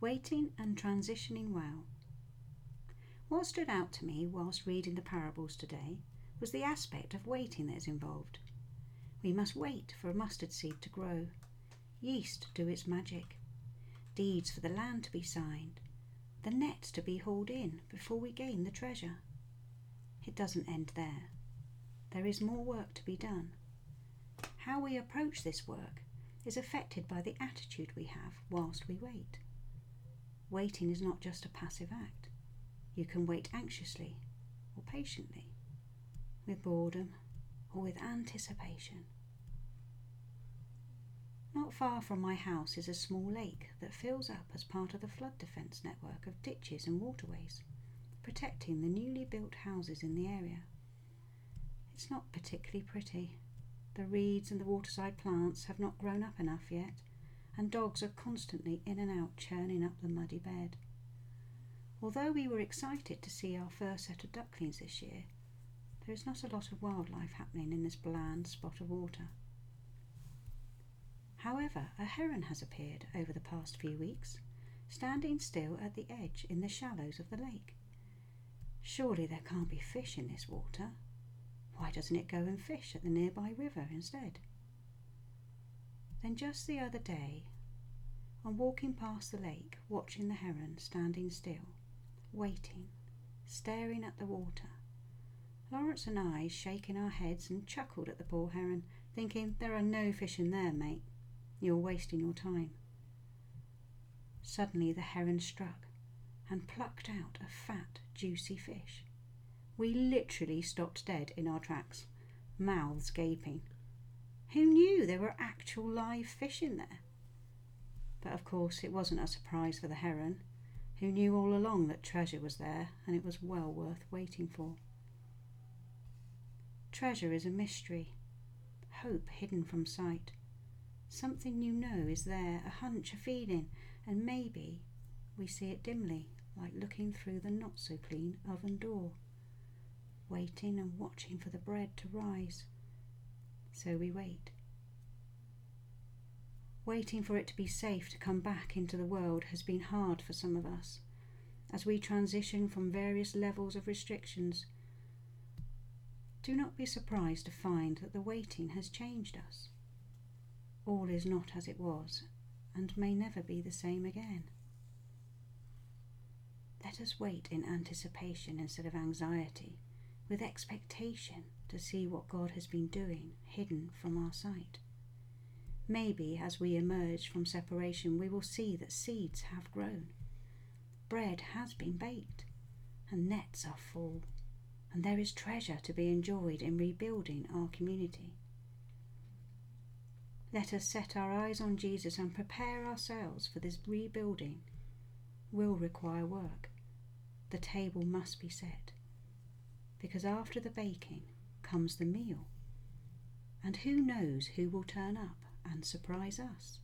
Waiting and transitioning well. What stood out to me whilst reading the parables today was the aspect of waiting that is involved. We must wait for a mustard seed to grow, yeast do its magic, deeds for the land to be signed, the nets to be hauled in before we gain the treasure. It doesn't end there. There is more work to be done. How we approach this work is affected by the attitude we have whilst we wait. Waiting is not just a passive act. You can wait anxiously or patiently, with boredom or with anticipation. Not far from my house is a small lake that fills up as part of the flood defence network of ditches and waterways, protecting the newly built houses in the area. It's not particularly pretty. The reeds and the waterside plants have not grown up enough yet, and dogs are constantly in and out churning up the muddy bed. Although we were excited to see our first set of ducklings this year, there is not a lot of wildlife happening in this bland spot of water. However, a heron has appeared over the past few weeks, standing still at the edge in the shallows of the lake. Surely there can't be fish in this water. Why doesn't it go and fish at the nearby river instead? Then just the other day, on walking past the lake, watching the heron standing still, waiting, staring at the water, Lawrence and I shaking our heads and chuckled at the poor heron, thinking, there are no fish in there, mate. You're wasting your time. Suddenly the heron struck and plucked out a fat, juicy fish. We literally stopped dead in our tracks, mouths gaping. Who knew there were actual live fish in there? But of course it wasn't a surprise for the heron, who knew all along that treasure was there and it was well worth waiting for. Treasure is a mystery, hope hidden from sight. Something you know is there, a hunch, a feeling, and maybe we see it dimly, like looking through the not-so-clean oven door, waiting and watching for the bread to rise. So we wait. Waiting for it to be safe to come back into the world has been hard for some of us, as we transition from various levels of restrictions. Do not be surprised to find that the waiting has changed us. All is not as it was, and may never be the same again. Let us wait in anticipation instead of anxiety, with expectation to see what God has been doing, hidden from our sight. Maybe as we emerge from separation, we will see that seeds have grown, bread has been baked, and nets are full, and there is treasure to be enjoyed in rebuilding our community. Let us set our eyes on Jesus and prepare ourselves, for this rebuilding will require work. The table must be set, because after the baking comes the meal, and who knows who will turn up and surprise us.